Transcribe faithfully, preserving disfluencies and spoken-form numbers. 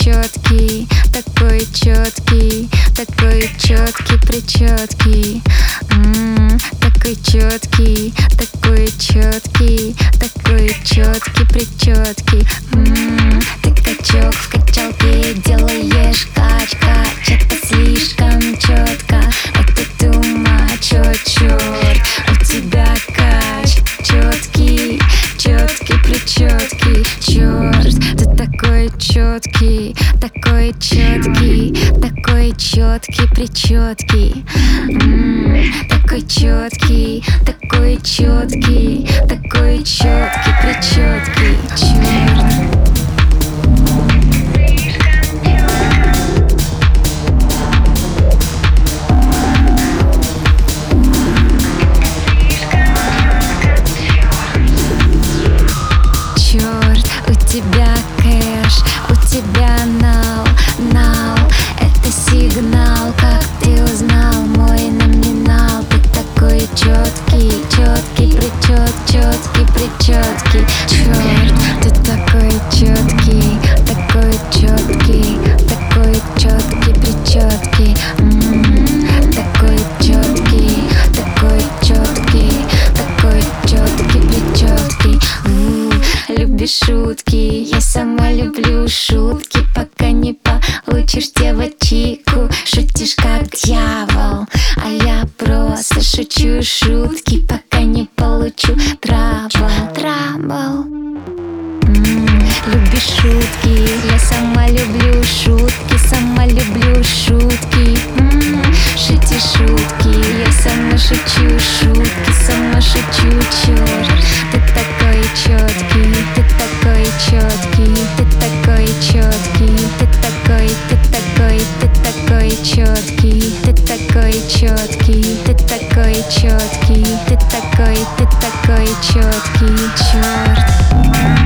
четкий, такой четкий, такой четкий, причеткий. М-м, такой четкий, такой четкий, такой четкий, причеткий. М-м, ты качок в качалке делаешь кач-кач, это слишком четко, это too much, о черт, у тебя кач четкий, четкий, причеткий. Черт, ты такой четкий, такой четкий, такой четкий, причеткий. М-м, такой четкий, такой четкий, такой четкий, причеткий. Черт. У тебя кэш, у тебя нал, нал. Это сигнал, как ты узнал мой номинал. Ты такой четкий, четкий, причет, четкий, причеткий. Черт, ты такой четкий, такой четкий, такой четкий, причеткий. М-м, такой четкий, такой четкий, такой четкий, причеткий. М-м, любишь шутки, я сама люблю шутки. Пока не получишь девочку, шутишь как дьявол, а я просто шучу шутки, пока не получу трабл, трабл. М-м, любишь шутки, я сама люблю шутки, сама люблю шутки. М-м, шути шутки, я сама шучу шутки, сама шучу. Черт, ты такой четкий, ты такой четкий, ты такой четкий, ты такой, ты такой, ты такой четкий, ты такой четкий, ты такой четкий, ты такой, ты такой четкий. Черт.